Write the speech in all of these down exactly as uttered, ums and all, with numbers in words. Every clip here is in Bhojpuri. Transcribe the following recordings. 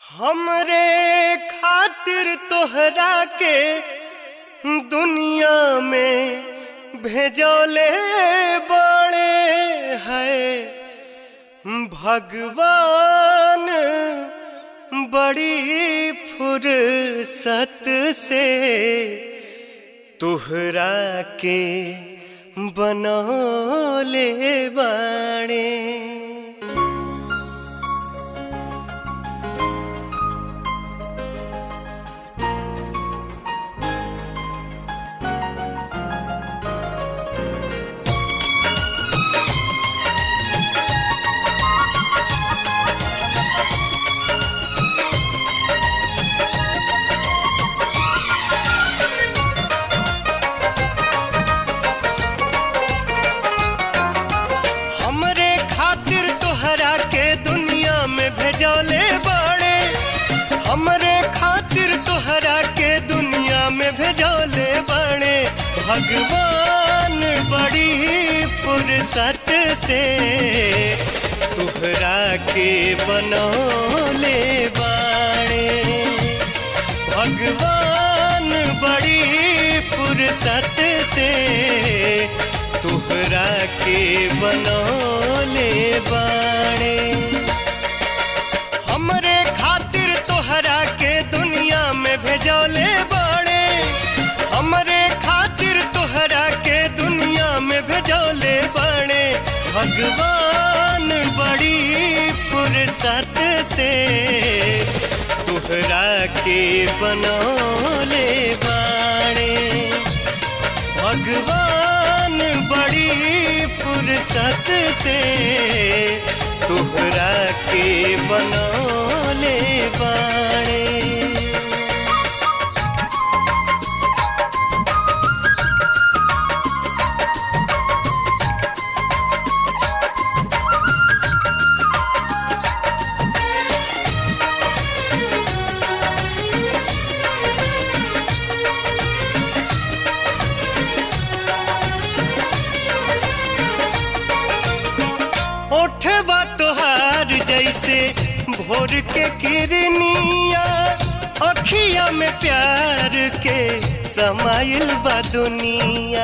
हमरे खातिर तोहरा के दुनिया में भेजोले बड़े है भगवान बड़ी फुर्सत से तोहरा के बनौले बाड़े। भेजोले बड़े हमरे खातिर तोहरा के दुनिया में भेजोले बड़े भगवान बड़ी फुर्सत से तोहरा के बनौले बाड़े। भगवान बड़ी फुर्सत से तोहरा के बनौले बाड़े। हमरे खातिर तोहरा के दुनिया में भेजोले बड़े हमरे खातिर तोहरा के दुनिया में भेजोले बड़े भगवान बड़ी फुर्सत से तोहरा के बनौले बाड़े। भगवान बड़ी फुर्सत से तोहरा के बनौले बाड़े। ओठवा तोहार जैसे भोर के किरनिया अखिया में प्यार के समाइल बा दुनिया।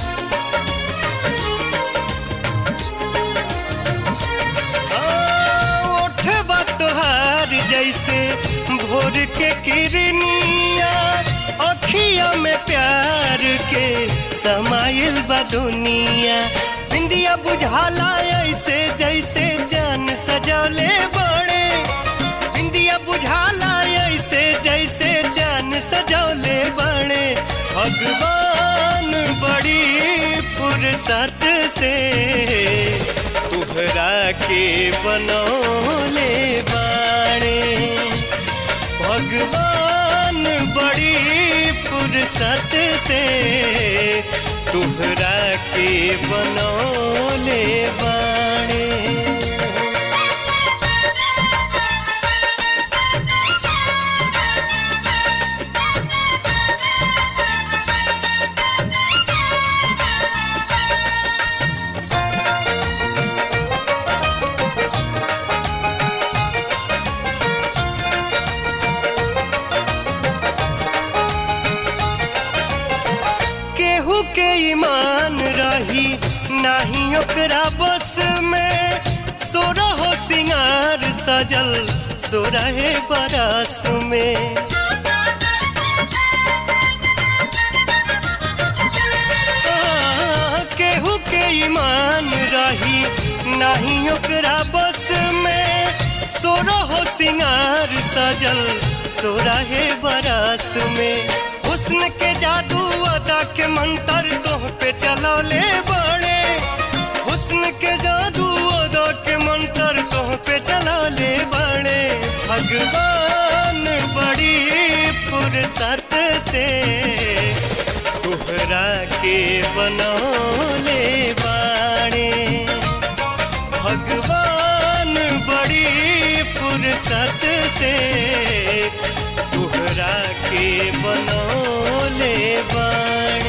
ओठवा तोहार जैसे भोर के किरनिया अखिया में प्यार के समाइल बा दुनिया। बिंदिया बुझाला ऐसे जैसे जान सजौले बड़े बिंदिया बुझाला ऐसे जैसे जान सजौले बड़े भगवान बड़ी फुर्सत से तोहरा के बनौले बाड़े। भगवान बड़ी फुर्सत से तोहरा के बनौले बाड़े। केहू के ईमान रही नाही ओकरा बस में सोरहो सिंगार सजल सोरहे बरस में। केहू के ईमान रही नाही ओकरा बस में सोरहो सिंगार सजल सोरहे बरस में। हुस्न के जादू अदा के मंतर तोह पे चलौले बड़े हुस्न के जादू अदा के मंतर तोह पे चलौले बड़े भगवान बड़ी फुर्सत से तोहरा के बनौले बाड़े। भगवान बड़ी फुर्सत से तोहरा के बनौले बाड़े।